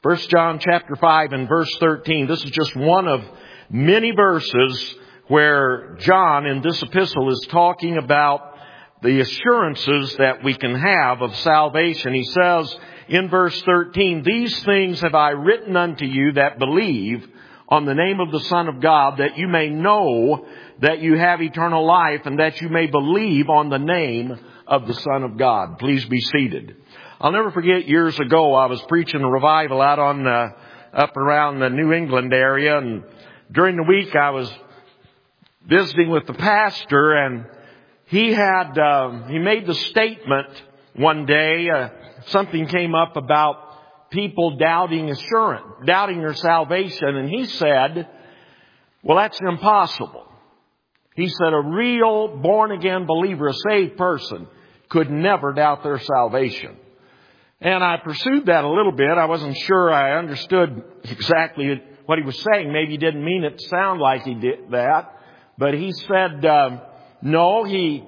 1 John chapter 5 and verse 13. This is just one of many verses where John in this epistle is talking about the assurances that we can have of salvation. He says in verse 13, "These things have I written unto you that believe on the name of the Son of God, that you may know that you have eternal life, and that you may believe on the name of the Son of God." Please be seated. I'll never forget, years ago I was preaching a revival out on up around the New England area, and during the week I was visiting with the pastor, and he made the statement one day, something came up about people doubting their salvation, and he said, "Well, that's impossible." He said a real born-again believer, a saved person, could never doubt their salvation. And I pursued that a little bit. I wasn't sure I understood exactly what he was saying. Maybe he didn't mean it to sound like he did that. But he said, no,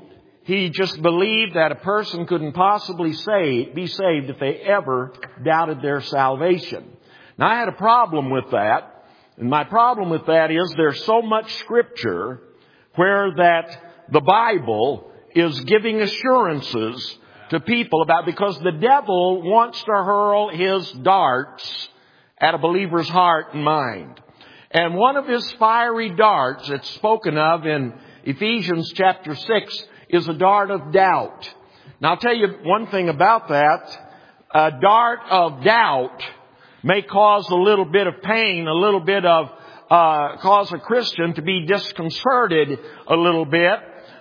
he just believed that a person couldn't possibly be saved if they ever doubted their salvation. Now, I had a problem with that. And my problem with that is there's so much Scripture where that the Bible is giving assurances to people about, because the devil wants to hurl his darts at a believer's heart and mind. And one of his fiery darts that's spoken of in Ephesians chapter 6 is a dart of doubt. Now I'll tell you one thing about that. A dart of doubt may cause a little bit of pain, a little bit of cause a Christian to be disconcerted a little bit,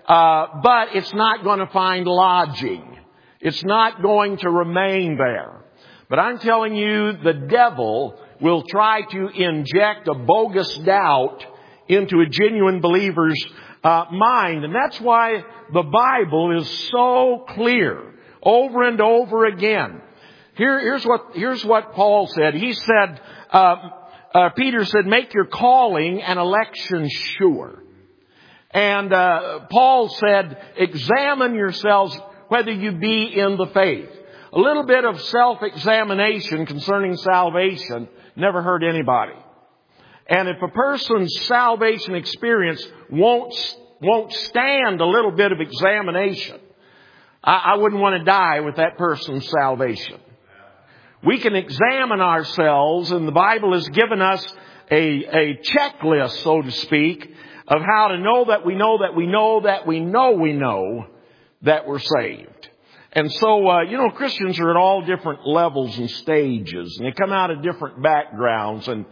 but it's not going to find lodging. It's not going to remain there. But I'm telling you, the devil will try to inject a bogus doubt into a genuine believer's mind. And that's why the Bible is so clear over and over again. Here's what Paul said. He said, Peter said, "Make your calling and election sure." And Paul said, "Examine yourselves whether you be in the faith." A little bit of self-examination concerning salvation never hurt anybody. And if a person's salvation experience won't stand a little bit of examination, I wouldn't want to die with that person's salvation. We can examine ourselves, and the Bible has given us a checklist, so to speak, of how to know that we know that we know that we know we know that we're saved. And so, Christians are at all different levels and stages, and they come out of different backgrounds, and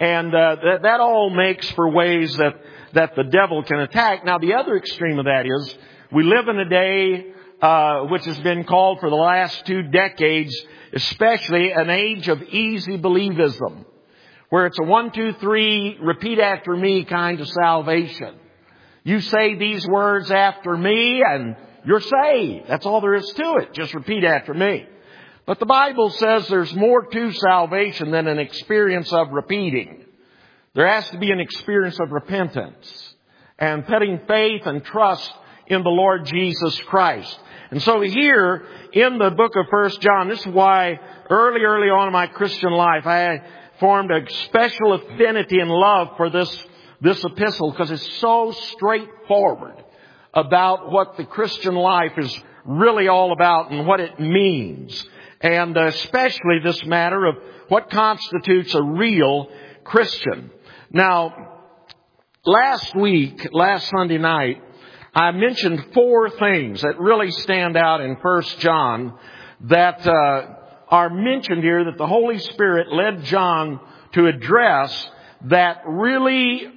that all makes for ways that the devil can attack. Now, the other extreme of that is we live in a day which has been called for the last 2 decades, especially an age of easy believism, where it's a 1, 2, 3, repeat after me kind of salvation. You say these words after me and you're saved. That's all there is to it. Just repeat after me. But the Bible says there's more to salvation than an experience of repeating. There has to be an experience of repentance and putting faith and trust in the Lord Jesus Christ. And so here in the book of 1 John, this is why early on in my Christian life, I formed a special affinity and love for this epistle, because it's so straightforward about what the Christian life is really all about and what it means. And especially this matter of what constitutes a real Christian. Now, last Sunday night, I mentioned 4 things that really stand out in 1 John that are mentioned here, that the Holy Spirit led John to address, that really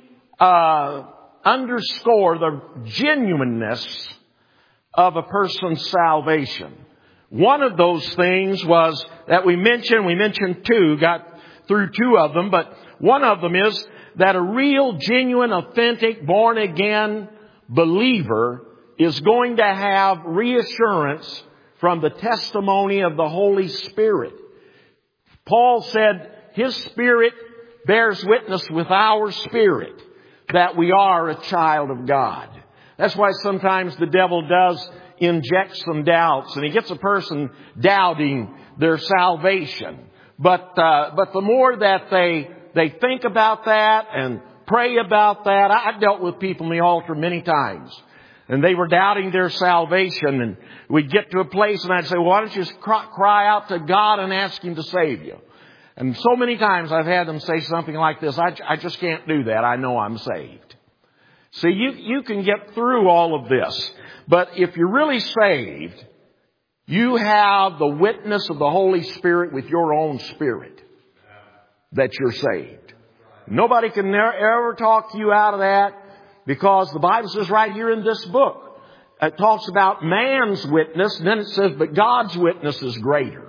underscore the genuineness of a person's salvation. One of those things was that we mentioned 2, got through 2 of them, but one of them is that a real, genuine, authentic, born-again believer is going to have reassurance from the testimony of the Holy Spirit. Paul said His Spirit bears witness with our spirit that we are a child of God. That's why sometimes the devil does inject some doubts, and he gets a person doubting their salvation. But the more that they think about that and pray about that, I've dealt with people in the altar many times. And they were doubting their salvation, and we'd get to a place and I'd say, well, why don't you just cry out to God and ask Him to save you? And so many times I've had them say something like this, I just can't do that. I know I'm saved. See, you can get through all of this. But if you're really saved, you have the witness of the Holy Spirit with your own spirit that you're saved. Nobody can ever talk you out of that, because the Bible says right here in this book, it talks about man's witness, and then it says, but God's witness is greater.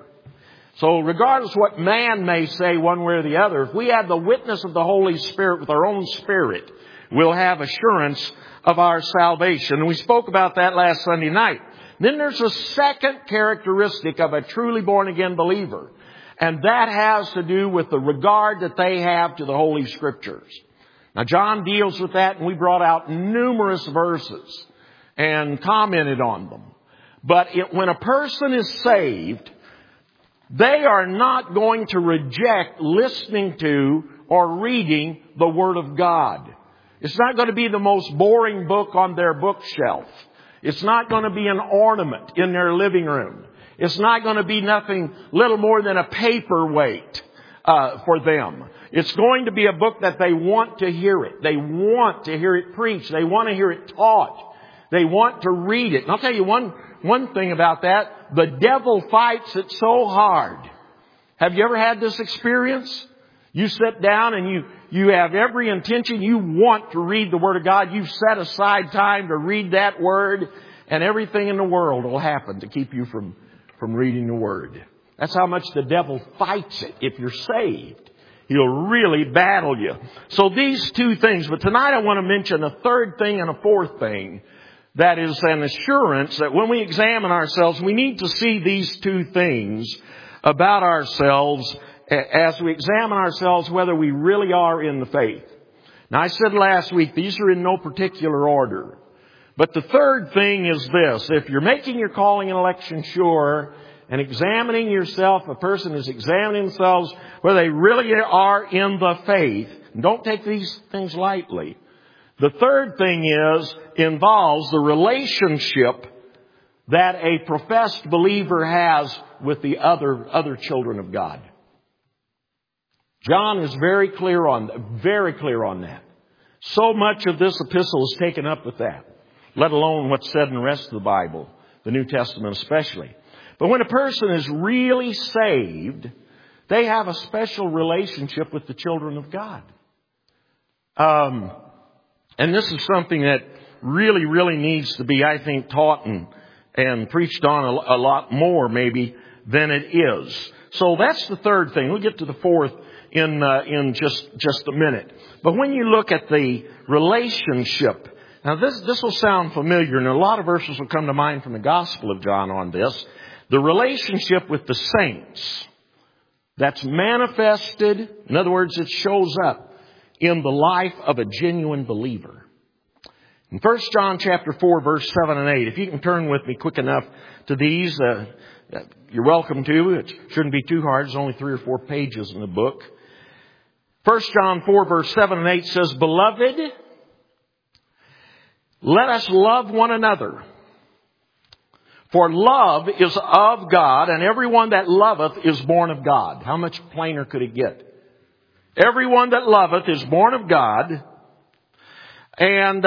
So regardless of what man may say one way or the other, if we have the witness of the Holy Spirit with our own spirit, we'll have assurance of our salvation. And we spoke about that last Sunday night. Then there's a second characteristic of a truly born-again believer, and that has to do with the regard that they have to the Holy Scriptures. Now, John deals with that, and we brought out numerous verses and commented on them. But when a person is saved, they are not going to reject listening to or reading the Word of God. It's not going to be the most boring book on their bookshelf. It's not going to be an ornament in their living room. It's not going to be nothing little more than a paperweight for them. It's going to be a book that they want to hear it. They want to hear it preached. They want to hear it taught. They want to read it. And I'll tell you one thing about that. The devil fights it so hard. Have you ever had this experience? You sit down and you have every intention. You want to read the Word of God. You've set aside time to read that Word, and everything in the world will happen to keep you from reading the Word. That's how much the devil fights it. If you're saved, he'll really battle you. So these two things. But tonight I want to mention a third thing and a fourth thing. That is an assurance that when we examine ourselves, we need to see these two things about ourselves as we examine ourselves, whether we really are in the faith. Now, I said last week, these are in no particular order. But the third thing is this. If you're making your calling and election sure and examining yourself, a person is examining themselves whether they really are in the faith. And don't take these things lightly. The third thing involves the relationship that a professed believer has with the other children of God. John is very clear on that. So much of this epistle is taken up with that, let alone what's said in the rest of the Bible, the New Testament especially. But when a person is really saved, they have a special relationship with the children of God. And this is something that really, really needs to be, I think, taught and preached on a lot more maybe than it is. So that's the third thing. We'll get to the fourth in just a minute. But when you look at the relationship, now this will sound familiar, and a lot of verses will come to mind from the Gospel of John on this. The relationship with the saints that's manifested, in other words, it shows up in the life of a genuine believer. In 1 John chapter 4, verse 7 and 8, if you can turn with me quick enough to these, you're welcome to. It shouldn't be too hard. There's only 3 or 4 pages in the book. 1 John 4, verse 7 and 8 says, Beloved, let us love one another. For love is of God, and everyone that loveth is born of God. How much plainer could it get? Everyone that loveth is born of God, and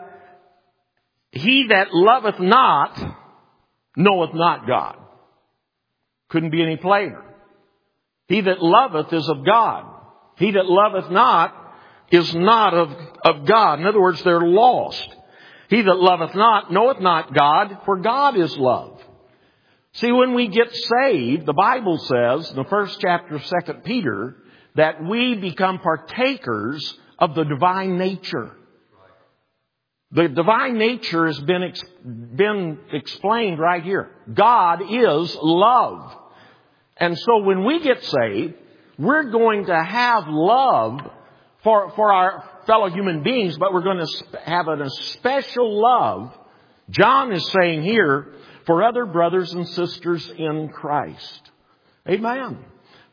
he that loveth not knoweth not God. Couldn't be any plainer. He that loveth is of God. He that loveth not is not of God. In other words, they're lost. He that loveth not knoweth not God, for God is love. See, when we get saved, the Bible says in the first chapter of 2 Peter that we become partakers of the divine nature. The divine nature has been explained right here. God is love. And so when we get saved, we're going to have love for our fellow human beings, but we're going to have a special love, John is saying here, for other brothers and sisters in Christ. Amen.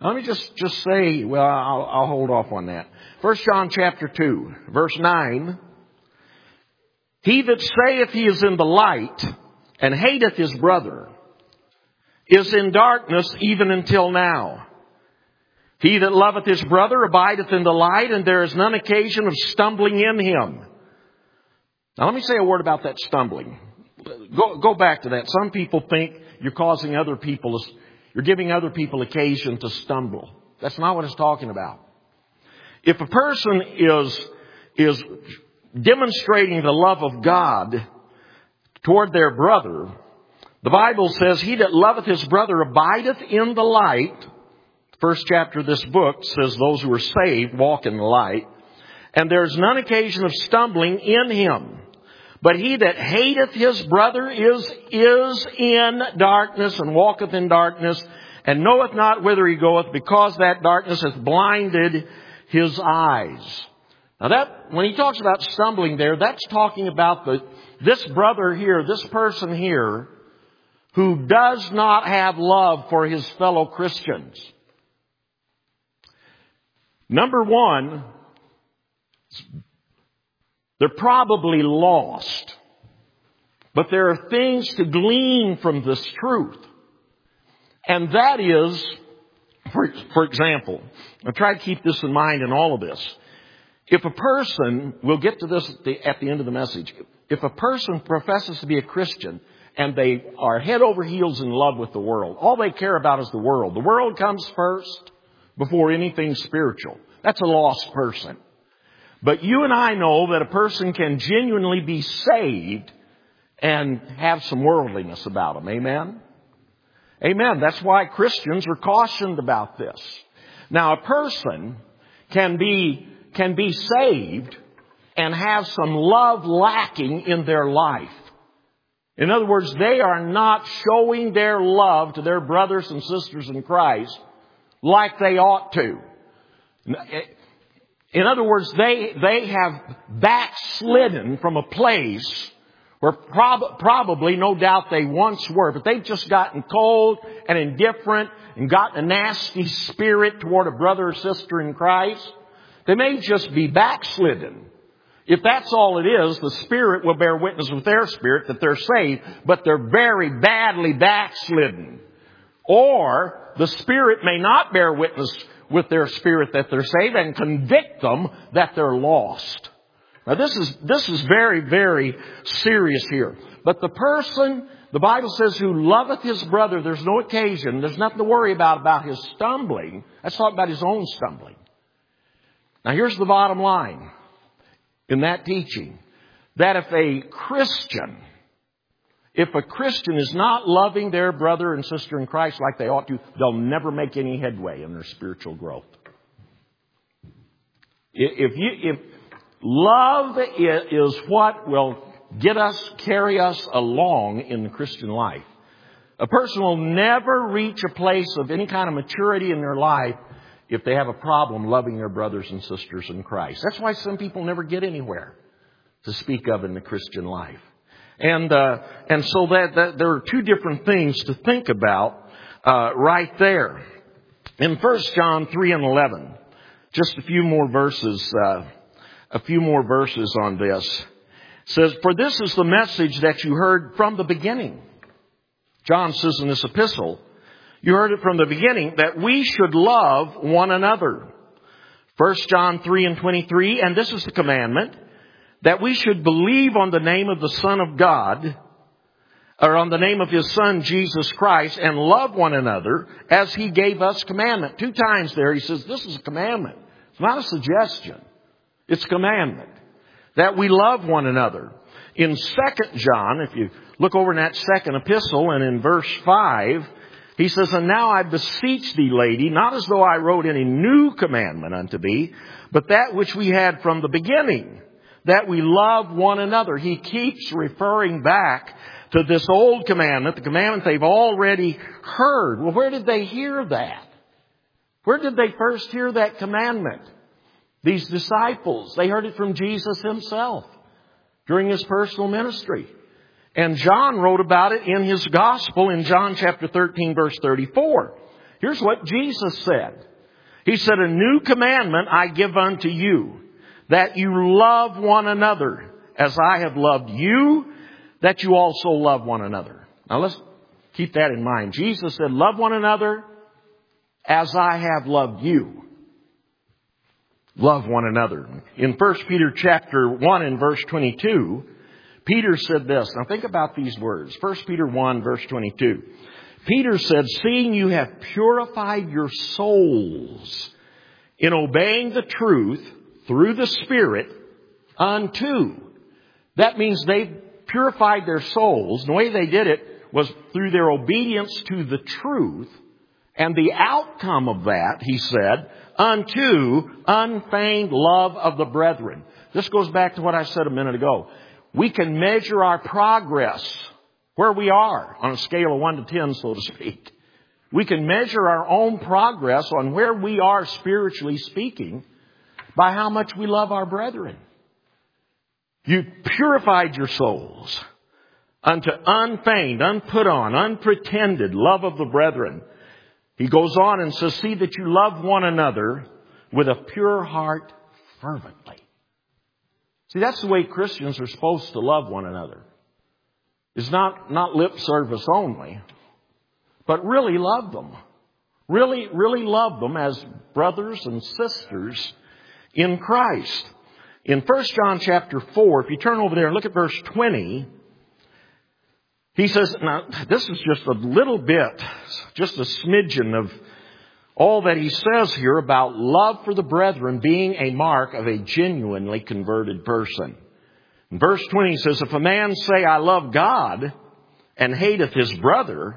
Let me just say, well, I'll hold off on that. 1 John chapter 2, verse 9. He that saith he is in the light and hateth his brother is in darkness even until now. He that loveth his brother abideth in the light, and there is none occasion of stumbling in him. Now let me say a word about that stumbling. Go back to that. Some people think you're giving other people occasion to stumble. That's not what it's talking about. If a person is demonstrating the love of God toward their brother, the Bible says, he that loveth his brother abideth in the light. The first chapter of this book says those who are saved walk in the light. And there's none occasion of stumbling in him. But he that hateth his brother is in darkness and walketh in darkness and knoweth not whither he goeth, because that darkness hath blinded his eyes. Now when he talks about stumbling there, that's talking about this brother here, this person here, who does not have love for his fellow Christians. Number one, they're probably lost. But there are things to glean from this truth. And that is, for example, I'll try to keep this in mind in all of this. If a person, we'll get to this at the end of the message, if a person professes to be a Christian and they are head over heels in love with the world, all they care about is the world. The world comes first before anything spiritual. That's a lost person. But you and I know that a person can genuinely be saved and have some worldliness about them. Amen? Amen. That's why Christians are cautioned about this. Now, a person can be saved and have some love lacking in their life. In other words, they are not showing their love to their brothers and sisters in Christ like they ought to. In other words, they have backslidden from a place where probably, no doubt, they once were. But they've just gotten cold and indifferent and gotten a nasty spirit toward a brother or sister in Christ. They may just be backslidden. If that's all it is, the Spirit will bear witness with their spirit that they're saved, but they're very badly backslidden. Or the Spirit may not bear witness with their spirit that they're saved and convict them that they're lost. Now this is very, very serious here. But the person, the Bible says, who loveth his brother, there's no occasion, there's nothing to worry about his stumbling. Let's talk about his own stumbling. Now here's the bottom line in that teaching. That if a Christian is not loving their brother and sister in Christ like they ought to, they'll never make any headway in their spiritual growth. If love is what will carry us along in the Christian life, a person will never reach a place of any kind of maturity in their life if they have a problem loving their brothers and sisters in Christ. That's why some people never get anywhere to speak of in the Christian life. And so that there are two different things to think about right there. In 1 John 3 and 11, just a few more verses on this. It says, "For this is the message that you heard from the beginning." John says in this epistle, you heard it from the beginning, that we should love one another. 1 John 3 and 23, "And this is the commandment, that we should believe on the name of the Son of God," or on the name of His Son, Jesus Christ, "and love one another as He gave us commandment." 2 times there He says this is a commandment. It's not a suggestion. It's a commandment. That we love one another. In 2 John, if you look over in that second epistle and in verse 5, he says, "And now I beseech thee, lady, not as though I wrote any new commandment unto thee, but that which we had from the beginning, that we love one another." He keeps referring back to this old commandment, the commandment they've already heard. Well, where did they hear that? Where did they first hear that commandment? These disciples, they heard it from Jesus Himself during His personal ministry. And John wrote about it in his gospel in John chapter 13, verse 34. Here's what Jesus said. He said, a new commandment I give unto you, that you love one another as I have loved you, that you also love one another. Now let's keep that in mind. Jesus said, love one another as I have loved you. Love one another. In 1 Peter chapter 1 and verse 22, Peter said this. Now think about these words. 1 Peter 1 verse 22. Peter said, seeing you have purified your souls in obeying the truth through the Spirit unto. That means they purified their souls. And the way they did it was through their obedience to the truth. And the outcome of that, he said, unto unfeigned love of the brethren. This goes back to what I said a minute ago. We can measure our progress, where we are on a scale of 1 to 10, so to speak. We can measure our own progress on where we are spiritually speaking by how much we love our brethren. You purified your souls unto unfeigned, unput on, unpretended love of the brethren. He goes on and says, see that you love one another with a pure heart fervently. See, that's the way Christians are supposed to love one another. It's not lip service only, but really love them. Really love them as brothers and sisters in Christ. In 1 John chapter 4, if you turn over there and look at verse 20, he says, now this is just a little bit, just a smidgen of all that he says here about love for the brethren being a mark of a genuinely converted person. In verse 20 he says, if a man say, I love God, and hateth his brother,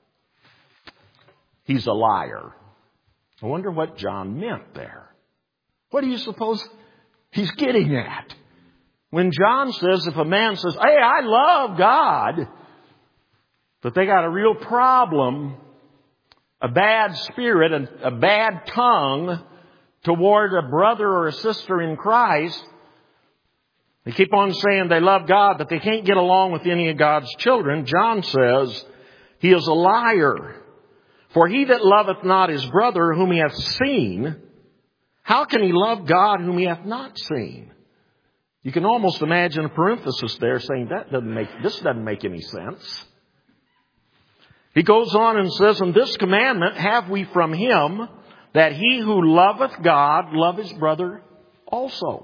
he's a liar. I wonder what John meant there. What do you suppose he's getting at? When John says, if a man says, hey, I love God, but they got a real problem, a bad spirit, and a bad tongue toward a brother or a sister in Christ, they keep on saying they love God, but they can't get along with any of God's children. John says, he is a liar. For he that loveth not his brother whom he hath seen, how can he love God whom he hath not seen? You can almost imagine a parenthesis there saying this doesn't make any sense. He goes on and says, and this commandment have we from him, that he who loveth God love his brother also.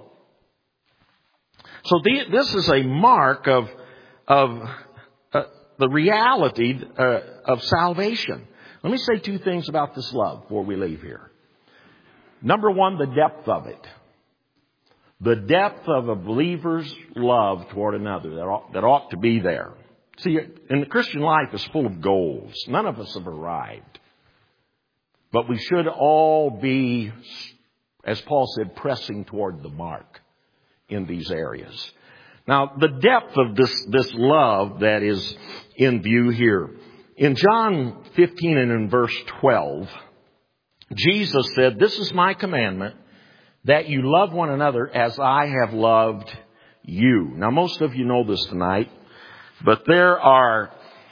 So this is a mark of the reality of salvation. Let me say two things about this love before we leave here. Number one, the depth of it. The depth of a believer's love toward another that ought to be there. See, in the Christian life is full of goals. None of us have arrived. But we should all be, as Paul said, pressing toward the mark in these areas. Now, the depth of this love that is in view here. In John 15 and in verse 12, Jesus said, this is my commandment, that you love one another as I have loved you. Now, most of you know this tonight, but there are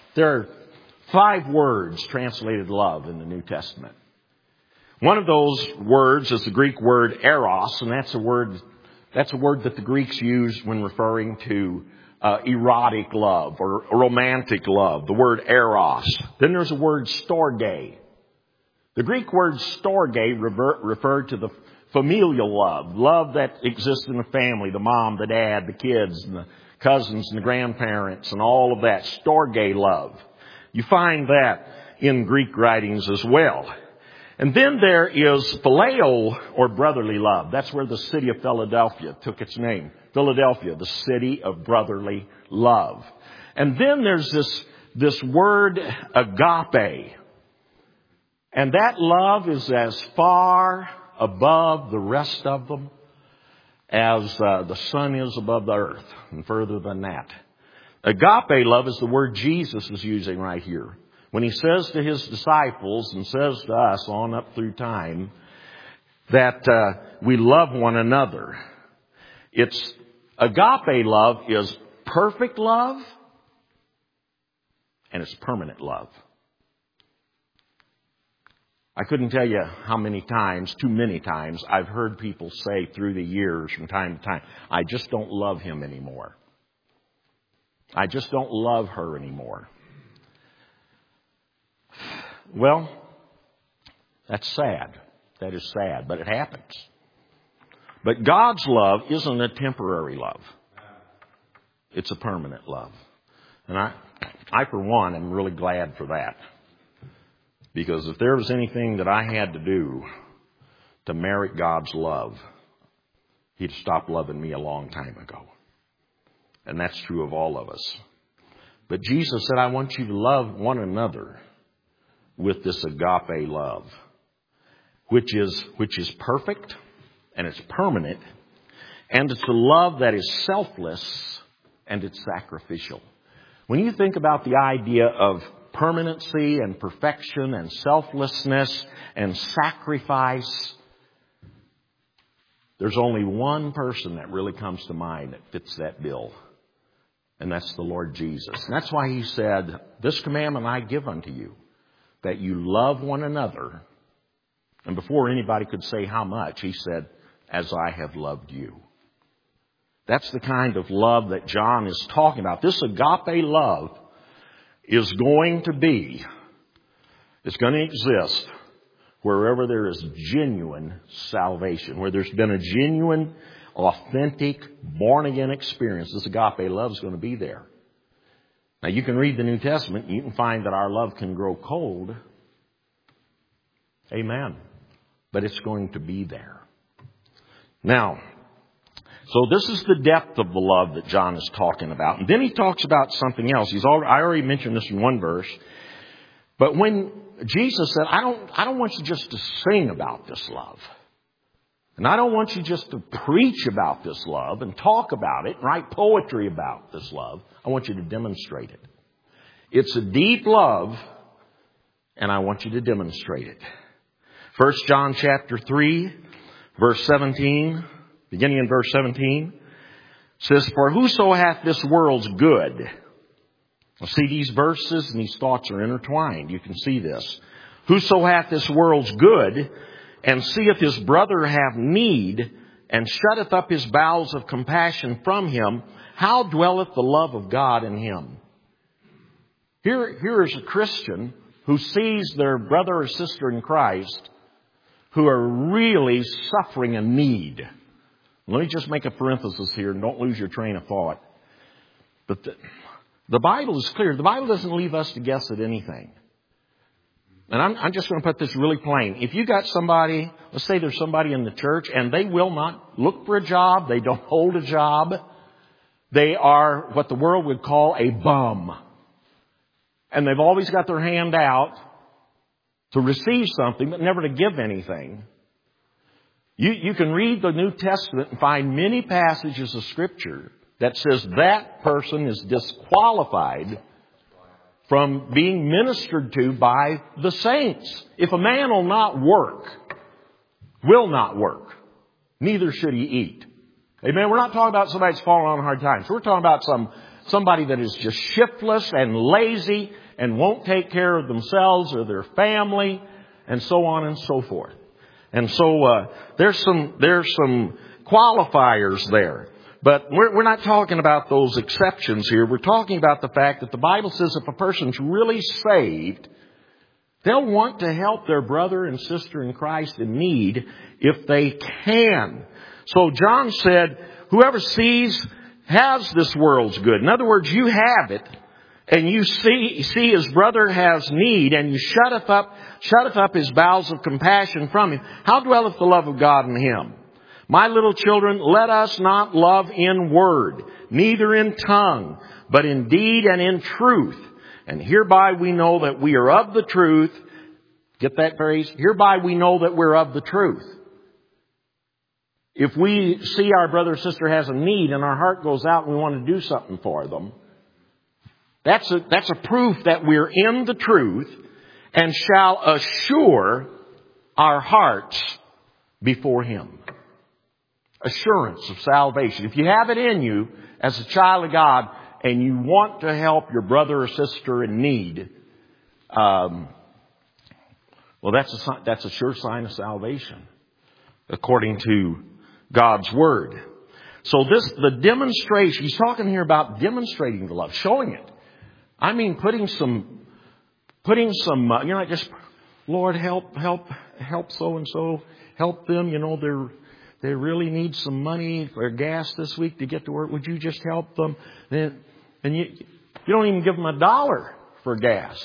5 words translated love in the New Testament. One of those words is the Greek word eros, and that's a word that the Greeks use when referring to erotic love or romantic love, the word eros. Then there's the word storge. The Greek word storge referred to the familial love that exists in the family, the mom, the dad, the kids, and the cousins and the grandparents and all of that. Storge love. You find that in Greek writings as well. And then there is phileo, or brotherly love. That's where the city of Philadelphia took its name. Philadelphia, the city of brotherly love. And then there's this word agape. And that love is as far above the rest of them as the sun is above the earth, and further than that. Agape love is the word Jesus is using right here. When he says to his disciples and says to us on up through time that we love one another. It's agape love is perfect love and it's permanent love. I couldn't tell you how many times, too many times, I've heard people say through the years from time to time, I just don't love him anymore. I just don't love her anymore. Well, that's sad. That is sad, but it happens. But God's love isn't a temporary love. It's a permanent love. And I for one, am really glad for that. Because if there was anything that I had to do to merit God's love, He'd stopped loving me a long time ago. And that's true of all of us. But Jesus said, I want you to love one another with this agape love, which is perfect and it's permanent, and it's a love that is selfless and it's sacrificial. When you think about the idea of permanency and perfection and selflessness and sacrifice, there's only one person that really comes to mind that fits that bill. And that's the Lord Jesus. And that's why He said, this commandment I give unto you, that you love one another. And before anybody could say how much, He said, as I have loved you. That's the kind of love that John is talking about. This agape love is going to exist wherever there is genuine salvation, where there's been a genuine, authentic, born-again experience. This agape love is going to be there. Now, you can read the New Testament, and you can find that our love can grow cold. Amen. But it's going to be there. Now, so this is the depth of the love that John is talking about. And then he talks about something else. I already mentioned this in one verse. But when Jesus said, I don't want you just to sing about this love. And I don't want you just to preach about this love and talk about it and write poetry about this love. I want you to demonstrate it. It's a deep love, and I want you to demonstrate it. 1 John chapter 3, verse 17, beginning in verse 17, says, for whoso hath this world's good. Now see, these verses and these thoughts are intertwined. You can see this. Whoso hath this world's good, and seeth his brother have need, and shutteth up his bowels of compassion from him, how dwelleth the love of God in him? Here is a Christian who sees their brother or sister in Christ who are really suffering a need. Let me just make a parenthesis here and don't lose your train of thought. But the Bible is clear. The Bible doesn't leave us to guess at anything. And I'm just going to put this really plain. If you got somebody, let's say there's somebody in the church and they will not look for a job, they don't hold a job, they are what the world would call a bum. And they've always got their hand out to receive something, but never to give anything. You can read the New Testament and find many passages of Scripture that says that person is disqualified from being ministered to by the saints. If a man will not work, neither should he eat. Amen. We're not talking about somebody that's fallen on hard times. We're talking about somebody that is just shiftless and lazy and won't take care of themselves or their family and so on and so forth. And so there's some qualifiers there. But we're not talking about those exceptions here. We're talking about the fact that the Bible says if a person's really saved, they'll want to help their brother and sister in Christ in need if they can. So John said, whoever has this world's good. In other words, you have it, and you see his brother has need, and you shutteth up his bowels of compassion from him. How dwelleth the love of God in him? My little children, let us not love in word, neither in tongue, but in deed and in truth. And hereby we know that we are of the truth. Get that phrase? Hereby we know that we're of the truth. If we see our brother or sister has a need and our heart goes out and we want to do something for them, that's a proof that we're in the truth and shall assure our hearts before Him. Assurance of salvation. If you have it in you as a child of God and you want to help your brother or sister in need, well, Well, that's a sure sign of salvation, according to God's Word. So the demonstration, he's talking here about demonstrating the love, showing it. I mean, putting some, you're not just, Lord, help so-and-so, help them, they really need some money for gas this week to get to work. Would you just help them? And you don't even give them $1 for gas.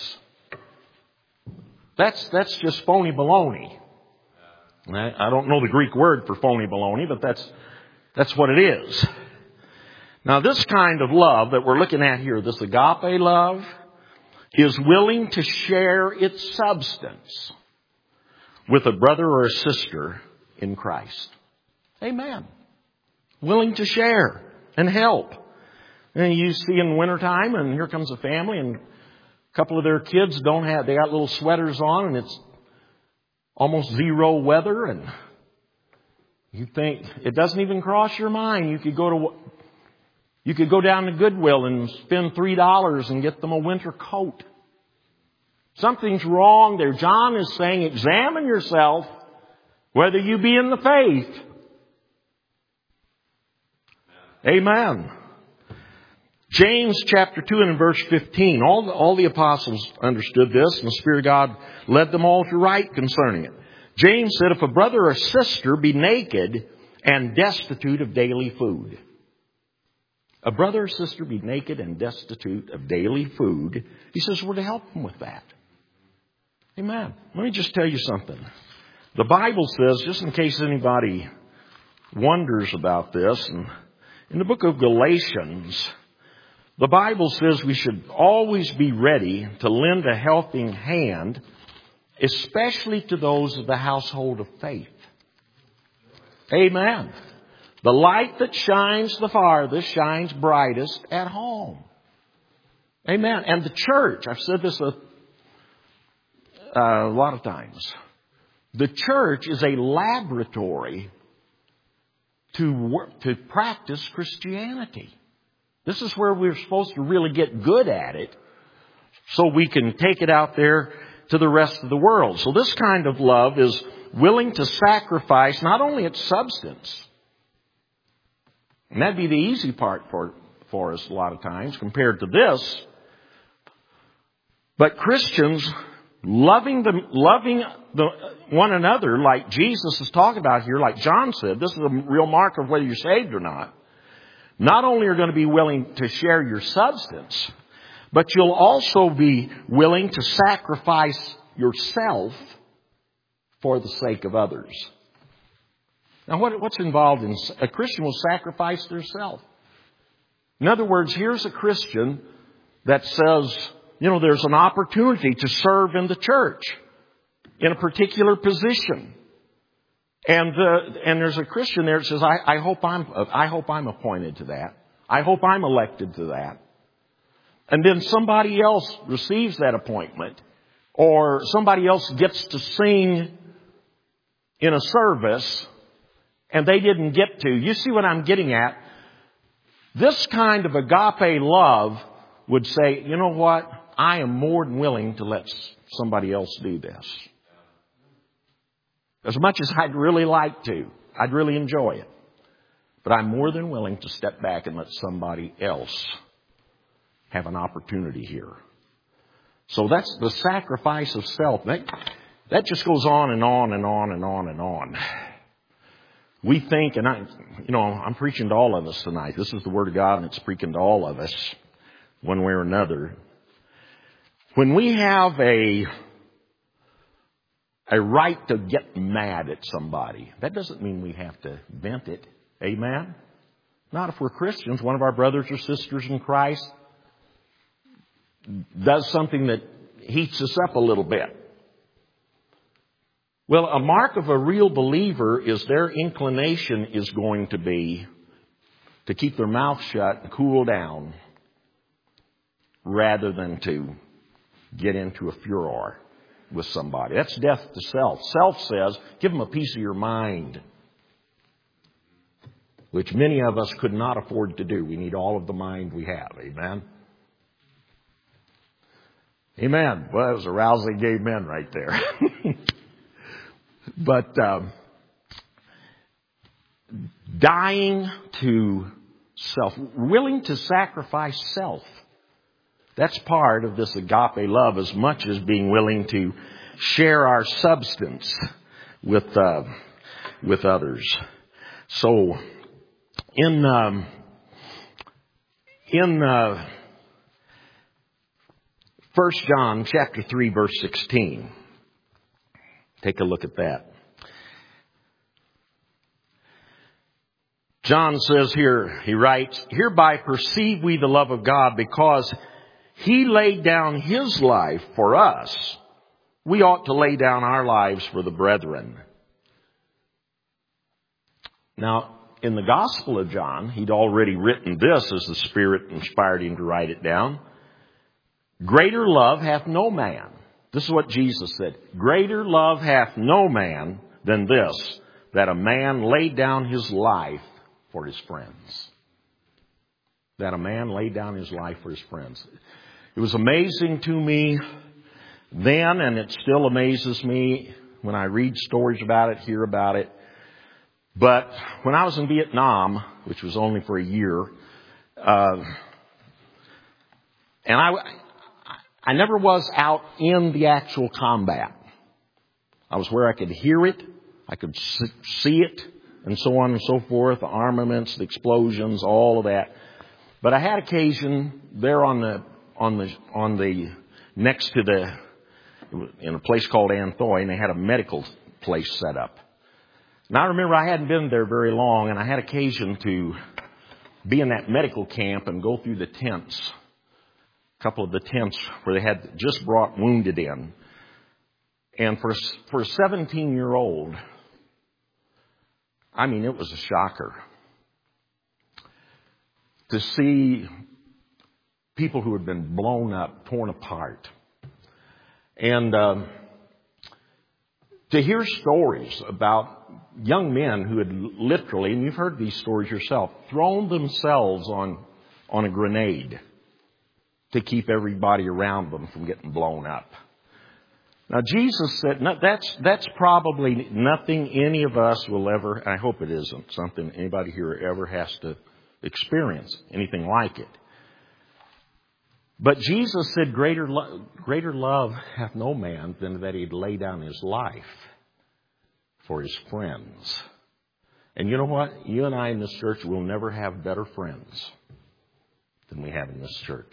That's just phony baloney. I don't know the Greek word for phony baloney, but that's what it is. Now, this kind of love that we're looking at here, this agape love, is willing to share its substance with a brother or a sister in Christ. Amen. Willing to share and help. And you see in wintertime, and here comes a family, and a couple of their kids they got little sweaters on, and it's almost zero weather, and you think, it doesn't even cross your mind. You could go down to Goodwill and spend $3 and get them a winter coat. Something's wrong there. John is saying, examine yourself whether you be in the faith. Amen. James chapter 2 and verse 15. All the apostles understood this, and the Spirit of God led them all to write concerning it. James said, if a brother or sister be naked and destitute of daily food. A brother or sister be naked and destitute of daily food. He says we're to help them with that. Amen. Let me just tell you something. The Bible says, just in case anybody wonders about this, and in the book of Galatians, the Bible says we should always be ready to lend a helping hand, especially to those of the household of faith. Amen. The light that shines the farthest shines brightest at home. Amen. And the church, I've said this a lot of times, the church is a laboratory to practice Christianity. This is where we're supposed to really get good at it so we can take it out there to the rest of the world. So this kind of love is willing to sacrifice not only its substance, and that'd be the easy part for us a lot of times compared to this, but Christians loving one another like Jesus is talking about here, like John said, this is a real mark of whether you're saved or not. Not only are you going to be willing to share your substance, but you'll also be willing to sacrifice yourself for the sake of others. Now, what's involved in a Christian will sacrifice their self. In other words, here's a Christian that says, there's an opportunity to serve in the church in a particular position. And there's a Christian there that says, I hope I'm appointed to that. I hope I'm elected to that. And then somebody else receives that appointment, or somebody else gets to sing in a service and they didn't get to. You see what I'm getting at? This kind of agape love would say, you know what? I am more than willing to let somebody else do this. As much as I'd really like to. I'd really enjoy it. But I'm more than willing to step back and let somebody else have an opportunity here. So that's the sacrifice of self. That just goes on and on and on and on and on. We think, and I'm preaching to all of us tonight. This is the Word of God, and it's preaching to all of us one way or another. When we have a right to get mad at somebody, that doesn't mean we have to vent it. Amen? Not if we're Christians. One of our brothers or sisters in Christ does something that heats us up a little bit. Well, a mark of a real believer is their inclination is going to be to keep their mouth shut and cool down rather than to get into a furor with somebody. That's death to self. Self says, give them a piece of your mind, which many of us could not afford to do. We need all of the mind we have. Amen? Amen. Well, that was a rousing amen right there. But dying to self, willing to sacrifice self. That's part of this agape love, as much as being willing to share our substance with others. So in 1 John chapter 3 verse 16, take a look at that. John says here, he writes, "Hereby perceive we the love of God, because He laid down His life for us. We ought to lay down our lives for the brethren." Now, in the Gospel of John, he'd already written this as the Spirit inspired him to write it down. "Greater love hath no man." This is what Jesus said. "Greater love hath no man than this, that a man laid down his life for his friends." That a man laid down his life for his friends. It was amazing to me then, and it still amazes me when I read stories about it, hear about it. But when I was in Vietnam, which was only for a year, and I never was out in the actual combat. I was where I could hear it, I could see it, and so on and so forth, the armaments, the explosions, all of that. But I had occasion there on the next to in a place called Anthoy, and they had a medical place set up. And I remember I hadn't been there very long, and I had occasion to be in that medical camp and go through the tents, a couple of the tents where they had just brought wounded in. And for a 17-year-old, I mean, it was a shocker to see people who had been blown up, torn apart. And to hear stories about young men who had literally, and you've heard these stories yourself, thrown themselves on a grenade to keep everybody around them from getting blown up. Now, Jesus said, that's probably nothing any of us will ever, I hope it isn't something anybody here ever has to experience, anything like it. But Jesus said, greater love hath no man than that he'd lay down his life for his friends. And you know what? You and I in this church will never have better friends than we have in this church.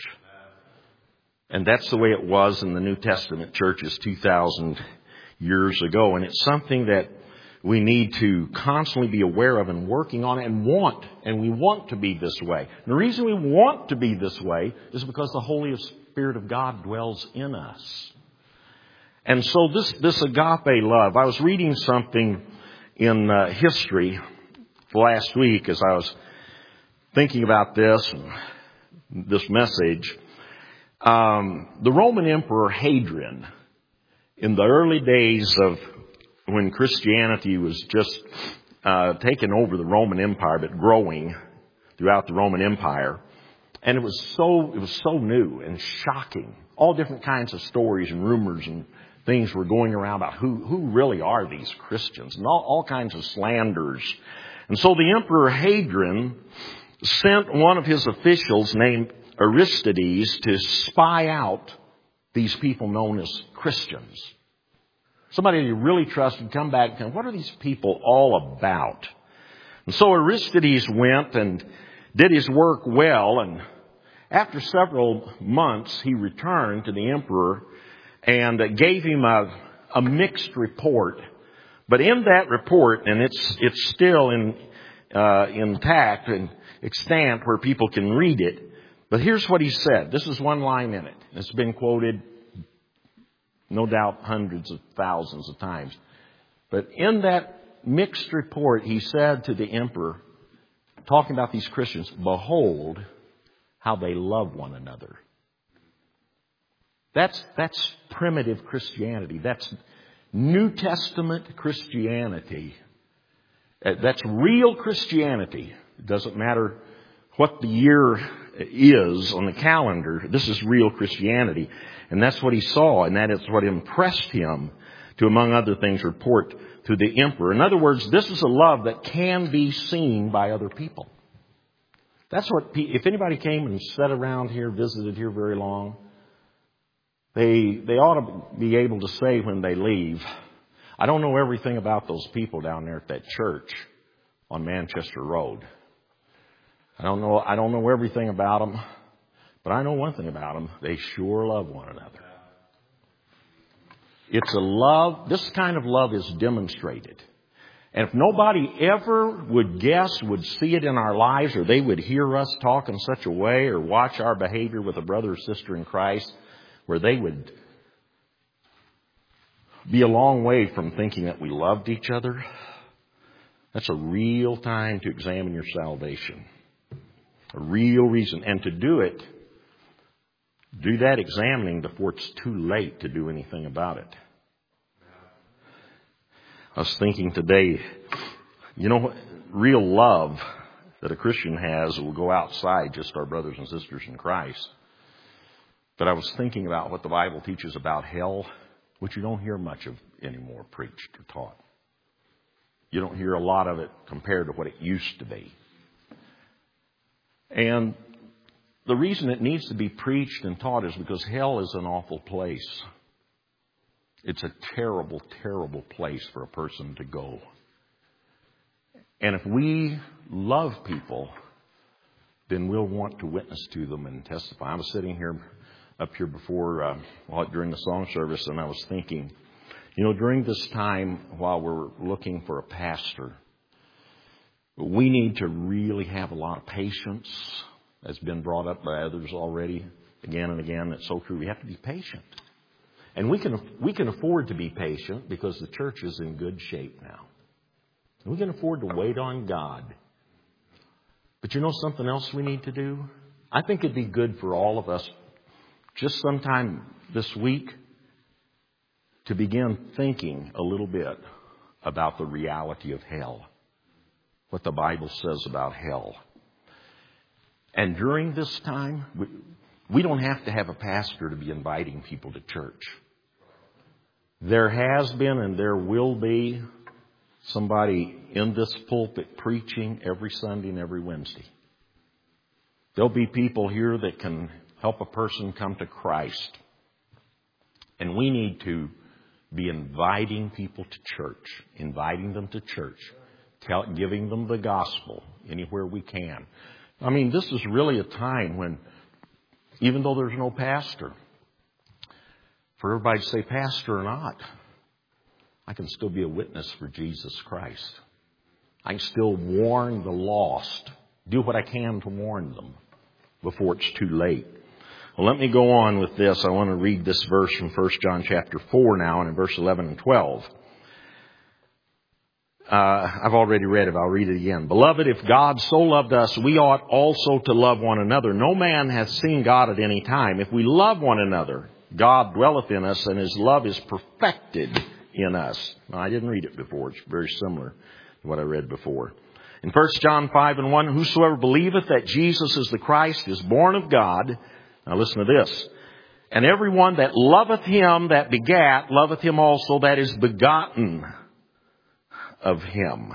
And that's the way it was in the New Testament churches 2,000 years ago. And it's something that we need to constantly be aware of and working on and we want to be this way. And the reason we want to be this way is because the Holy Spirit of God dwells in us. And so this agape love, I was reading something in history last week as I was thinking about this message. The Roman Emperor Hadrian, in the early days of when Christianity was just taking over the Roman Empire, but growing throughout the Roman Empire, and it was so new and shocking. All different kinds of stories and rumors and things were going around about who really are these Christians, and all kinds of slanders. And so the Emperor Hadrian sent one of his officials named Aristides to spy out these people known as Christians. Somebody you really trusted come back and what are these people all about? And so Aristides went and did his work well, and after several months he returned to the emperor and gave him a mixed report. But in that report, and it's still intact and extant where people can read it. But here's what he said. This is one line in it. It's been quoted, no doubt, hundreds of thousands of times. But in that mixed report, he said to the emperor, talking about these Christians, "Behold how they love one another." That's primitive Christianity. That's New Testament Christianity. That's real Christianity. It doesn't matter what the year is on the calendar. This is real Christianity. And that's what he saw, and that is what impressed him to, among other things, report to the emperor. In other words, this is a love that can be seen by other people. That's what, if anybody came and sat around here, visited here very long, they ought to be able to say when they leave, I don't know everything about those people down there at that church on Manchester Road. I don't know everything about them, but I know one thing about them. They sure love one another. It's a love, this kind of love is demonstrated. And if nobody ever would see it in our lives, or they would hear us talk in such a way, or watch our behavior with a brother or sister in Christ, where they would be a long way from thinking that we loved each other, that's a real time to examine your salvation. A real reason. And to do that examining before it's too late to do anything about it. I was thinking today, real love that a Christian has will go outside just our brothers and sisters in Christ. But I was thinking about what the Bible teaches about hell, which you don't hear much of anymore preached or taught. You don't hear a lot of it compared to what it used to be. And the reason it needs to be preached and taught is because hell is an awful place. It's a terrible, terrible place for a person to go. And if we love people, then we'll want to witness to them and testify. I was sitting up here before, during the song service, and I was thinking, during this time while we're looking for a pastor, we need to really have a lot of patience, as been brought up by others already, again and again. It's so true. We have to be patient. And we can afford to be patient because the church is in good shape now. We can afford to wait on God. But something else we need to do? I think it'd be good for all of us just sometime this week to begin thinking a little bit about the reality of hell. What the Bible says about hell. And during this time, we don't have to have a pastor to be inviting people to church. There has been and there will be somebody in this pulpit preaching every Sunday and every Wednesday. There'll be people here that can help a person come to Christ. And we need to be inviting people to church, inviting them to church, giving them the gospel anywhere we can. I mean, this is really a time when, even though there's no pastor, for everybody to say pastor or not, I can still be a witness for Jesus Christ. I can still warn the lost, do what I can to warn them before it's too late. Well, let me go on with this. I want to read this verse from 1 John chapter 4 now, and in verse 11 and 12. I've already read it. I'll read it again. Beloved, if God so loved us, we ought also to love one another. No man hath seen God at any time. If we love one another, God dwelleth in us, and His love is perfected in us. Now, I didn't read it before. It's very similar to what I read before. In 1 John 5 and 1, whosoever believeth that Jesus is the Christ is born of God. Now listen to this. And everyone that loveth Him that begat, loveth Him also that is begotten of Him.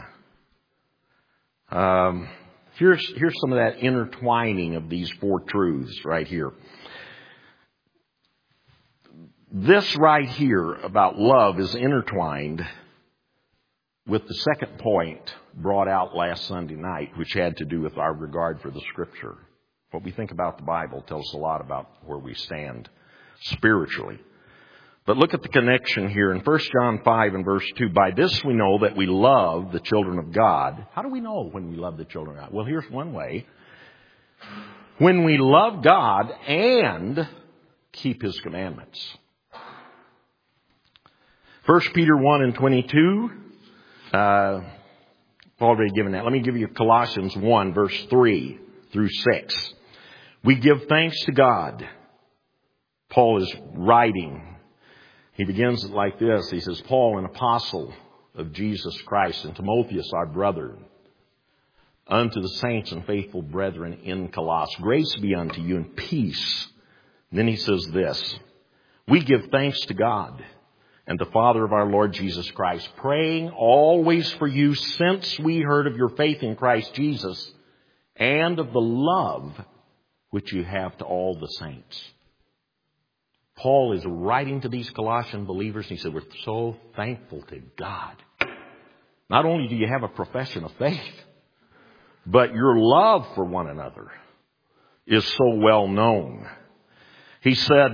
Here's some of that intertwining of these four truths right here. This right here about love is intertwined with the second point brought out last Sunday night, which had to do with our regard for the Scripture. What we think about the Bible tells us a lot about where we stand spiritually. But look at the connection here in 1 John 5 and verse 2. By this we know that we love the children of God. How do we know when we love the children of God? Well, here's one way. When we love God and keep His commandments. 1 Peter 1 and 22. I've already given that. Let me give you Colossians 1 verse 3 through 6. We give thanks to God. Paul is writing. He begins it like this. He says, Paul, an apostle of Jesus Christ, and Timotheus, our brother, unto the saints and faithful brethren in Colossus. Grace be unto you and peace. And then he says this. We give thanks to God, and the Father of our Lord Jesus Christ, praying always for you since we heard of your faith in Christ Jesus and of the love which you have to all the saints. Paul is writing to these Colossian believers, and he said, we're so thankful to God. Not only do you have a profession of faith, but your love for one another is so well known. He said,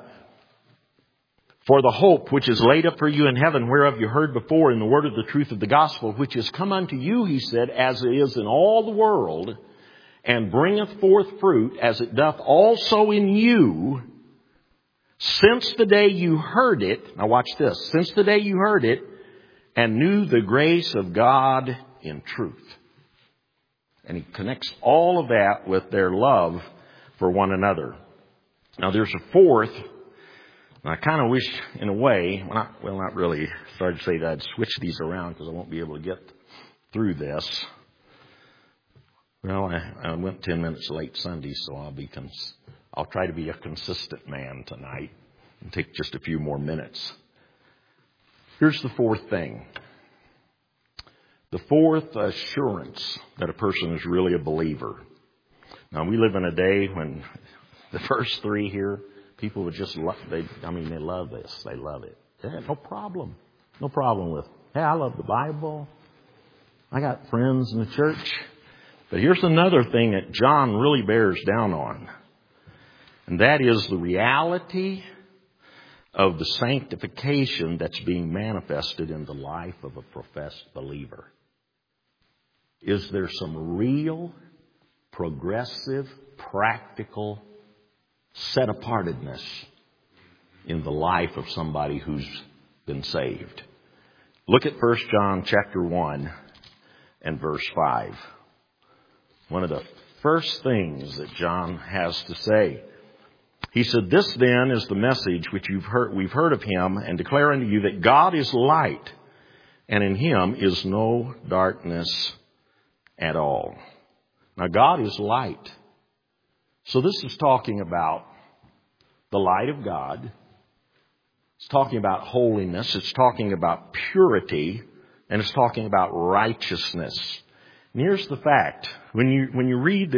for the hope which is laid up for you in heaven, whereof you heard before in the word of the truth of the gospel, which is come unto you, he said, as it is in all the world, and bringeth forth fruit, as it doth also in you, since the day you heard it. Now watch this. Since the day you heard it, and knew the grace of God in truth. And he connects all of that with their love for one another. Now there's a fourth. And I kind of wish, in a way, not really. Started to say that I'd switch these around because I won't be able to get through this. Well, I went 10 minutes late Sunday, so I'll try to be a consistent man tonight and take just a few more minutes. Here's the fourth thing. The fourth assurance that a person is really a believer. Now, we live in a day when the first three here, people would just love, they love this. They love it. Yeah, no problem. No problem with, hey, I love the Bible. I got friends in the church. But here's another thing that John really bears down on. And that is the reality of the sanctification that's being manifested in the life of a professed believer. Is there some real, progressive, practical set-apartedness in the life of somebody who's been saved? Look at 1 John chapter 1 and verse 5. One of the first things that John has to say. He said, this then is the message which we've heard of him, and declare unto you that God is light, and in him is no darkness at all. Now God is light. So this is talking about the light of God. It's talking about holiness. It's talking about purity. And it's talking about righteousness. And here's the fact. When you read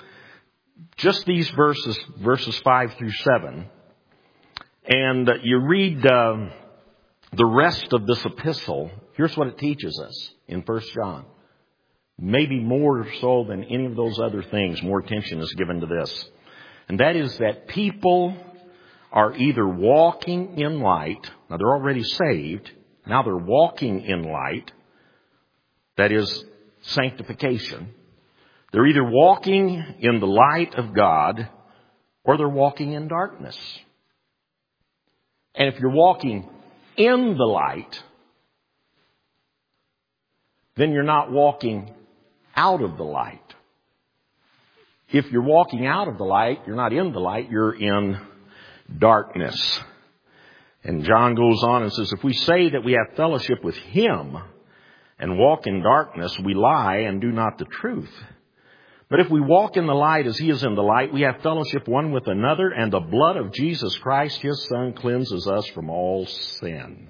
just these verses 5 through 7, and you read the rest of this epistle, here's what it teaches us in 1 John. Maybe more so than any of those other things, more attention is given to this. And that is that people are either walking in light. Now they're already saved. Now they're walking in light. That is sanctification. They're either walking in the light of God or they're walking in darkness. And if you're walking in the light, then you're not walking out of the light. If you're walking out of the light, you're not in the light, you're in darkness. And John goes on and says, if we say that we have fellowship with him and walk in darkness, we lie and do not the truth. But if we walk in the light as he is in the light, we have fellowship one with another, and the blood of Jesus Christ, his Son, cleanses us from all sin.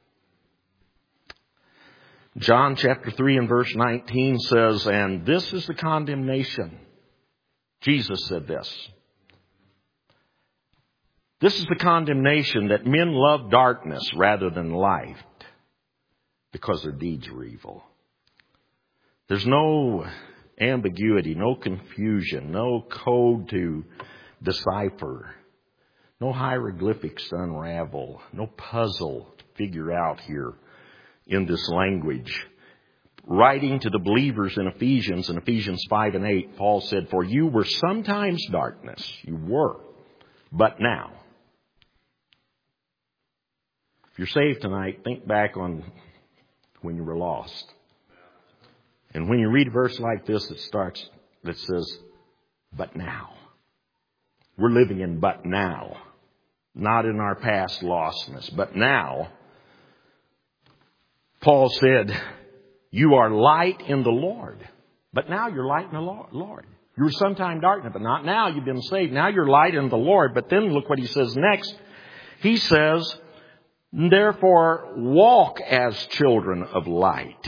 John chapter 3 and verse 19 says, and this is the condemnation. Jesus said this. This is the condemnation, that men love darkness rather than light, because their deeds were evil. There's no ambiguity, no confusion, no code to decipher, no hieroglyphics to unravel, no puzzle to figure out here in this language. Writing to the believers in Ephesians 5 and 8, Paul said, for you were sometimes darkness, you were, but now. If you're saved tonight, think back on when you were lost. And when you read a verse like this, that says, but now. We're living in but now. Not in our past lostness, but now. Paul said, you are light in the Lord. But now you're light in the Lord. You were sometime darkness, but not now. You've been saved. Now you're light in the Lord. But then look what he says next. He says, Therefore, walk as children of light.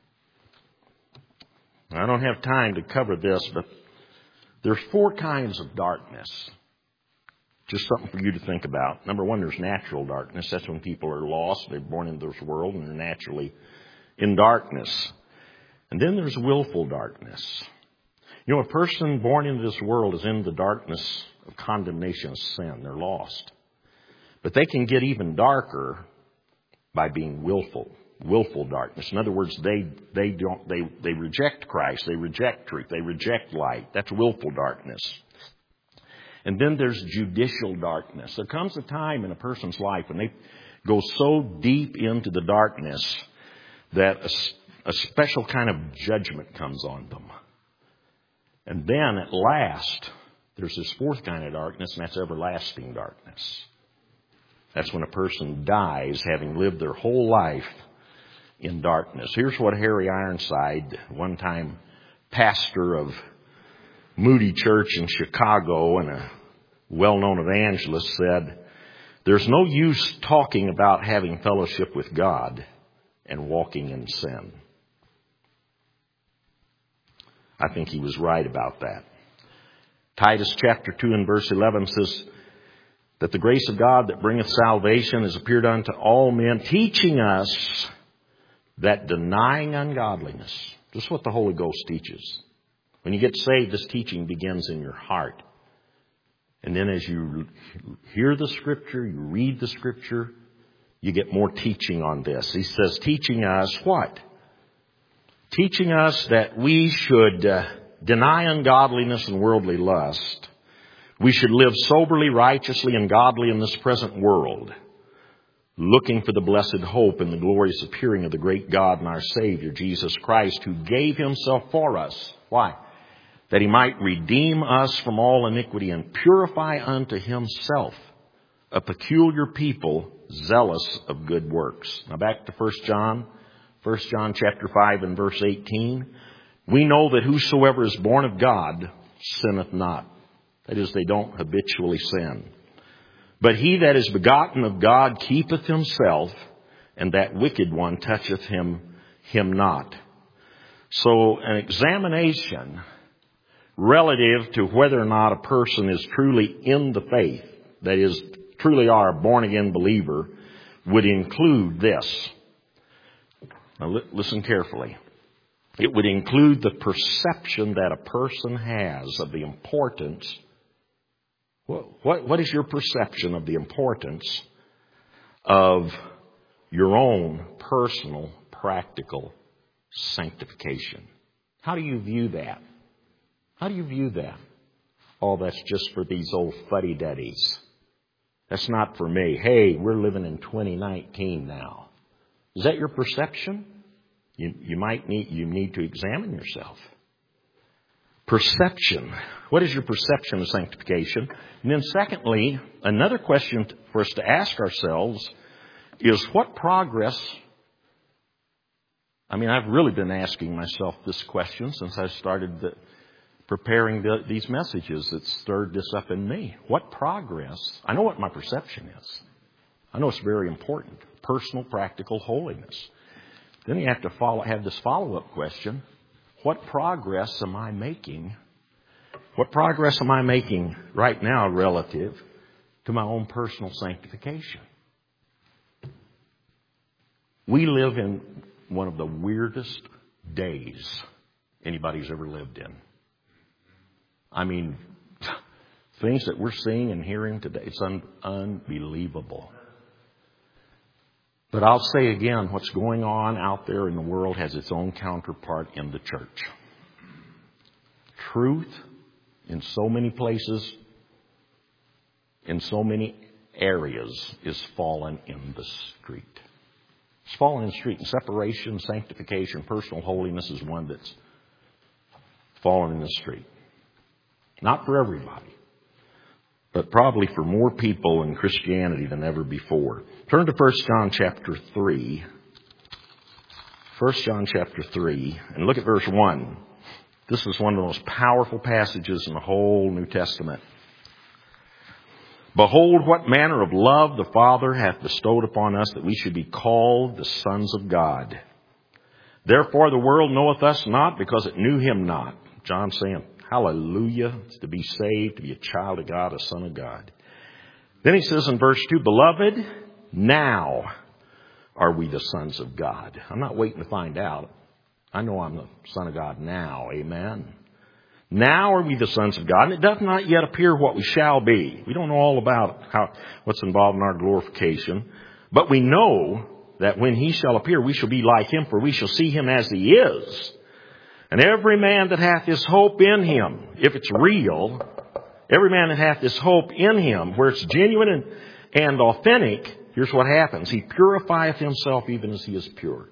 I don't have time to cover this, but there's 4 kinds of darkness. Just something for you to think about. Number 1, there's natural darkness. That's when people are lost. They're born into this world and they're naturally in darkness. And then there's willful darkness. You know, a person born into this world is in the darkness of condemnation of sin. They're lost. But they can get even darker by being willful darkness. In other words, they reject Christ, they reject truth, they reject light. That's willful darkness. And then there's judicial darkness. There comes a time in a person's life when they go so deep into the darkness that a special kind of judgment comes on them. And then at last, there's this 4th kind of darkness, and that's everlasting darkness. That's when a person dies having lived their whole life in darkness. Here's what Harry Ironside, one time pastor of Moody Church in Chicago and a well-known evangelist, said, "There's no use talking about having fellowship with God and walking in sin." I think he was right about that. Titus chapter 2 and verse 11 says that the grace of God that bringeth salvation has appeared unto all men, teaching us that denying ungodliness, just what the Holy Ghost teaches. When you get saved, this teaching begins in your heart. And then as you hear the Scripture, you read the Scripture, you get more teaching on this. He says, teaching us what? Teaching us that we should deny ungodliness and worldly lust. We should live soberly, righteously, and godly in this present world, looking for the blessed hope and the glorious appearing of the great God and our Savior, Jesus Christ, who gave Himself for us. Why? That He might redeem us from all iniquity and purify unto Himself a peculiar people, zealous of good works. Now back to 1 John chapter 5 and verse 18. We know that whosoever is born of God sinneth not. That is, they don't habitually sin. But he that is begotten of God keepeth himself, and that wicked one toucheth him not. So an examination relative to whether or not a person is truly in the faith, that is, truly are a born-again believer, would include this. Now listen carefully. It would include the perception that a person has of the importance. What is your perception of the importance of your own personal, practical sanctification? How do you view that? How do you view that? Oh, that's just for these old fuddy-duddies. That's not for me. Hey, we're living in 2019 now. Is that your perception? You need to examine yourself. Perception. What is your perception of sanctification? And then secondly, another question for us to ask ourselves is what progress... I've really been asking myself this question since I started preparing these messages that stirred this up in me. What progress? I know what my perception is. I know it's very important. Personal, practical holiness. Then you have to have this follow-up question. What progress am I making? What progress am I making right now relative to my own personal sanctification? We live in one of the weirdest days anybody's ever lived in. Things that we're seeing and hearing today, it's unbelievable. But I'll say again, what's going on out there in the world has its own counterpart in the church. Truth in so many places, in so many areas, is fallen in the street. It's fallen in the street. And separation, sanctification, personal holiness is one that's fallen in the street. Not for everybody, but probably for more people in Christianity than ever before. Turn to 1 John chapter 3. 1 John chapter 3, and look at verse 1. This is one of the most powerful passages in the whole New Testament. Behold, what manner of love the Father hath bestowed upon us, that we should be called the sons of God. Therefore the world knoweth us not, because it knew him not. John saying, hallelujah, to be saved, to be a child of God, a son of God. Then he says in verse 2, Beloved, now are we the sons of God. I'm not waiting to find out. I know I'm the son of God now. Amen. Now are we the sons of God, and it doth not yet appear what we shall be. We don't know all about what's involved in our glorification, but we know that when he shall appear, we shall be like him, for we shall see him as he is. And every man that hath this hope in him, if it's real, every man that hath this hope in him, where it's genuine and authentic, here's what happens. He purifieth himself even as he is pure.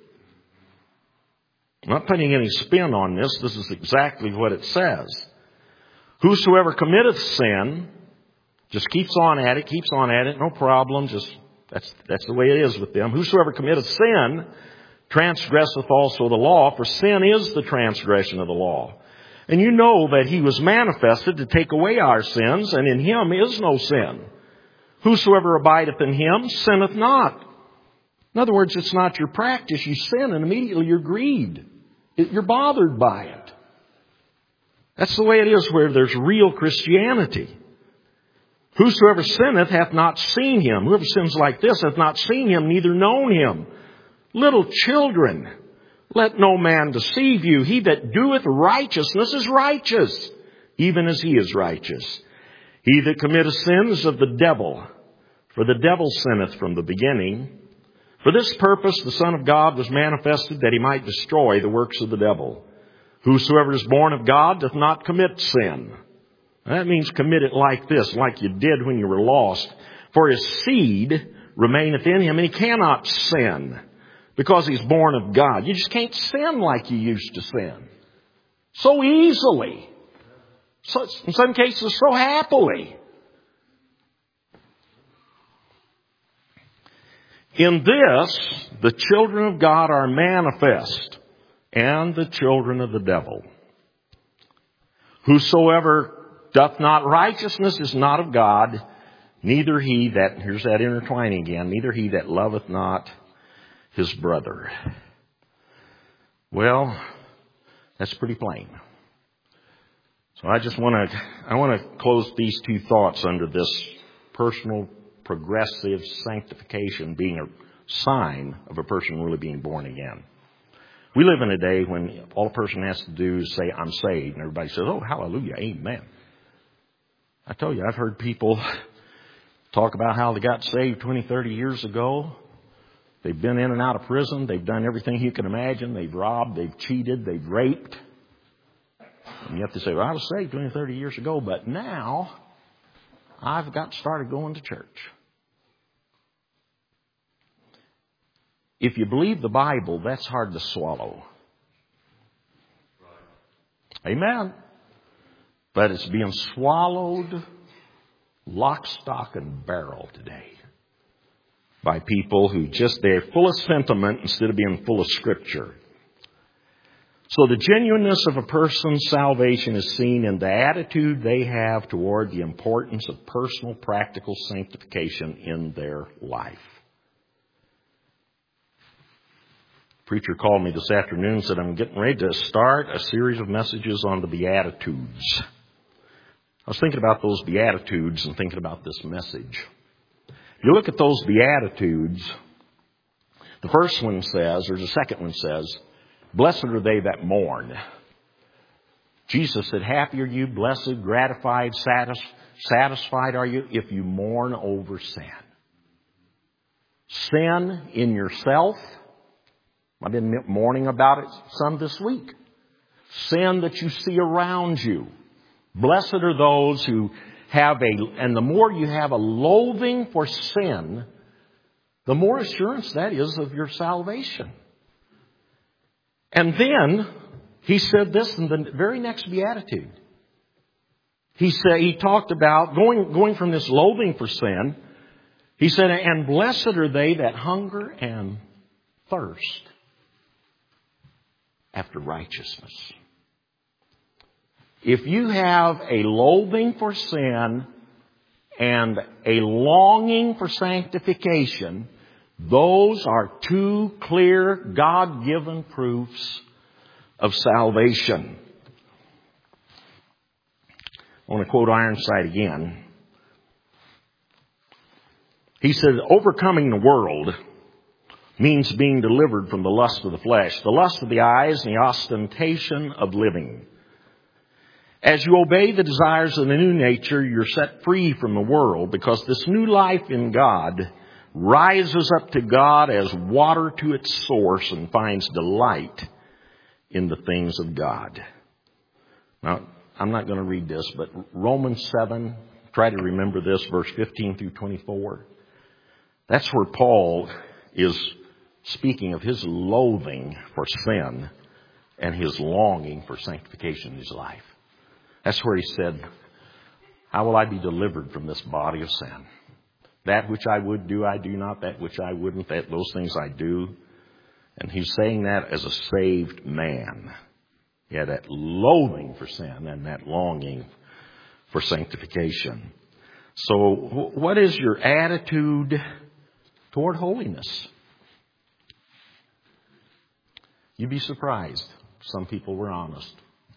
I'm not putting any spin on this. This is exactly what it says. Whosoever committeth sin, just keeps on at it, no problem, that's the way it is with them. Whosoever committeth sin, transgresseth also the law, for sin is the transgression of the law. And you know that he was manifested to take away our sins, and in him is no sin. Whosoever abideth in him sinneth not. In other words, it's not your practice. You sin and immediately you're grieved. You're bothered by it. That's the way it is where there's real Christianity. Whosoever sinneth hath not seen him. Whoever sins like this hath not seen him, neither known him. Little children, let no man deceive you. He that doeth righteousness is righteous, even as he is righteous. He that committeth sin is of the devil, for the devil sinneth from the beginning. For this purpose the Son of God was manifested, that he might destroy the works of the devil. Whosoever is born of God doth not commit sin. That means commit it like this, like you did when you were lost. For his seed remaineth in him, and he cannot sin, because he's born of God. You just can't sin like you used to sin. So easily. So, in some cases, so happily. In this, the children of God are manifest, and the children of the devil. Whosoever doth not righteousness is not of God, neither he that, here's that intertwining again, neither he that loveth not his brother. Well, that's pretty plain. So I want to close these two thoughts under this personal progressive sanctification being a sign of a person really being born again. We live in a day when all a person has to do is say, I'm saved. And everybody says, oh, hallelujah, amen. I tell you, I've heard people talk about how they got saved 20, 30 years ago. They've been in and out of prison. They've done everything you can imagine. They've robbed, they've cheated, they've raped. And you have to say, well, I was saved 20, 30 years ago, but now I've got started going to church. If you believe the Bible, that's hard to swallow. Amen. But it's being swallowed lock, stock, and barrel today by people who they're full of sentiment instead of being full of Scripture. So the genuineness of a person's salvation is seen in the attitude they have toward the importance of personal, practical sanctification in their life. A preacher called me this afternoon and said, I'm getting ready to start a series of messages on the Beatitudes. I was thinking about those Beatitudes and thinking about this message. If you look at those Beatitudes, the first one says, or the second one says, blessed are they that mourn. Jesus said, happy are you, blessed, gratified, satisfied are you if you mourn over sin. Sin in yourself. I've been mourning about it some this week. Sin that you see around you. Blessed are those who have and the more you have a loathing for sin, the more assurance that is of your salvation. And then he said this in the very next beatitude. He talked about going from this loathing for sin. He said, and blessed are they that hunger and thirst after righteousness. If you have a loathing for sin and a longing for sanctification, those are two clear, God-given proofs of salvation. I want to quote Ironside again. He said, overcoming the world means being delivered from the lust of the flesh, the lust of the eyes, and the ostentation of living. As you obey the desires of the new nature, you're set free from the world, because this new life in God rises up to God as water to its source and finds delight in the things of God. Now, I'm not going to read this, but Romans 7, try to remember this, verse 15 through 24. That's where Paul is speaking of his loathing for sin and his longing for sanctification in his life. That's where he said, how will I be delivered from this body of sin? That which I would do, I do not. That which I wouldn't, those things I do. And he's saying that as a saved man. He had that loathing for sin and that longing for sanctification. So what is your attitude toward holiness? You'd be surprised. Some people were honest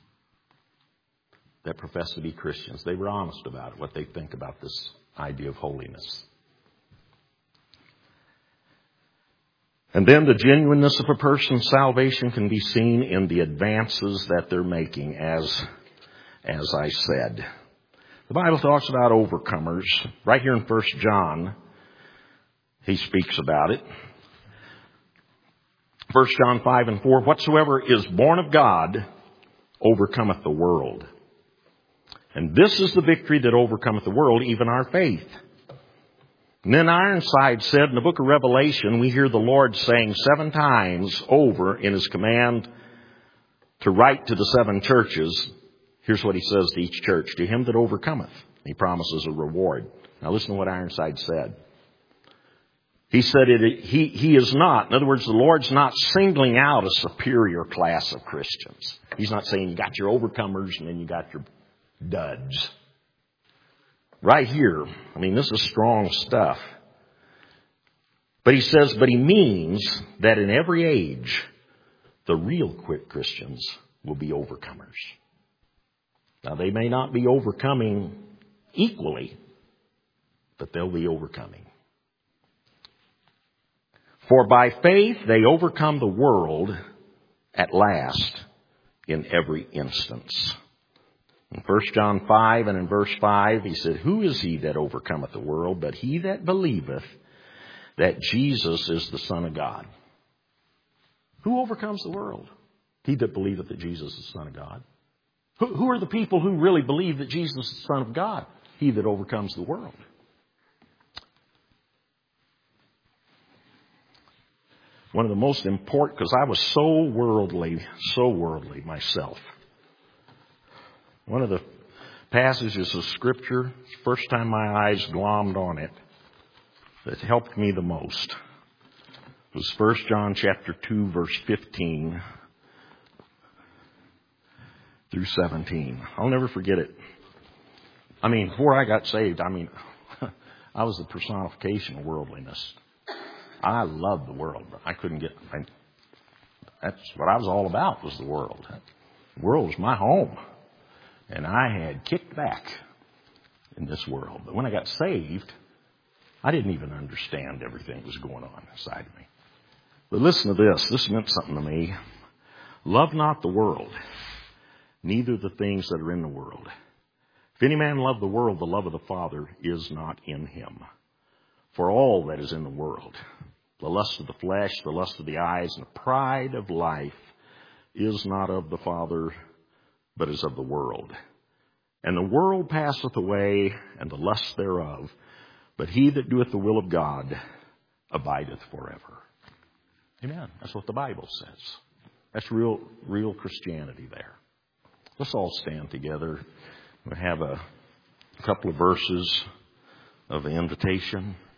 that profess to be Christians. They were honest about it, what they think about this idea of holiness. And then the genuineness of a person's salvation can be seen in the advances that they're making, as I said. The Bible talks about overcomers. Right here in 1 John, he speaks about it. 1 John 5 and 4, whatsoever is born of God overcometh the world. And this is the victory that overcometh the world, even our faith. And then Ironside said in the book of Revelation, we hear the Lord saying 7 times over in His command to write to the 7 churches. Here's what He says to each church. To him that overcometh, He promises a reward. Now listen to what Ironside said. He said he is not, in other words, the Lord's not singling out a superior class of Christians. He's not saying you got your overcomers and then you got your duds. Right here, I mean, this is strong stuff. But he says, but he means that in every age, the real quick Christians will be overcomers. Now, they may not be overcoming equally, but they'll be overcoming. For by faith they overcome the world at last in every instance. In 1 John 5 and in verse 5, he said, who is he that overcometh the world, but he that believeth that Jesus is the Son of God? Who overcomes the world? He that believeth that Jesus is the Son of God. Who are the people who really believe that Jesus is the Son of God? He that overcomes the world. One of the most important, because I was so worldly myself. One of the passages of Scripture, first time my eyes glommed on it, that helped me the most was 1 John chapter 2, verse 15 through 17. I'll never forget it. I mean, before I got saved, I was the personification of worldliness. I loved the world, but that's what I was all about, was the world. The world was my home. And I had kicked back in this world. But when I got saved, I didn't even understand everything that was going on inside of me. But listen to this. This meant something to me. Love not the world, neither the things that are in the world. If any man love the world, the love of the Father is not in him. For all that is in the world, the lust of the flesh, the lust of the eyes, and the pride of life is not of the Father, but is of the world. And the world passeth away, and the lust thereof, but he that doeth the will of God abideth forever. Amen. That's what the Bible says. That's real Christianity there. Let's all stand together. We have a couple of verses of the invitation.